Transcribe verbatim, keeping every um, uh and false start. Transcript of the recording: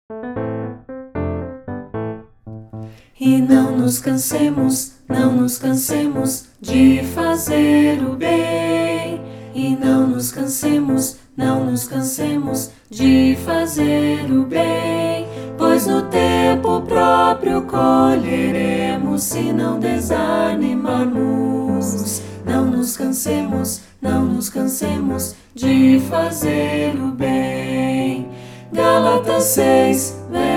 E não nos cansemos, não nos cansemos de fazer o bem. E não nos cansemos, não nos cansemos de fazer o bem. Pois no tempo próprio colheremos se não desanimarmos. Não nos cansemos, não nos cansemos de fazer o bem. Gálatas seis,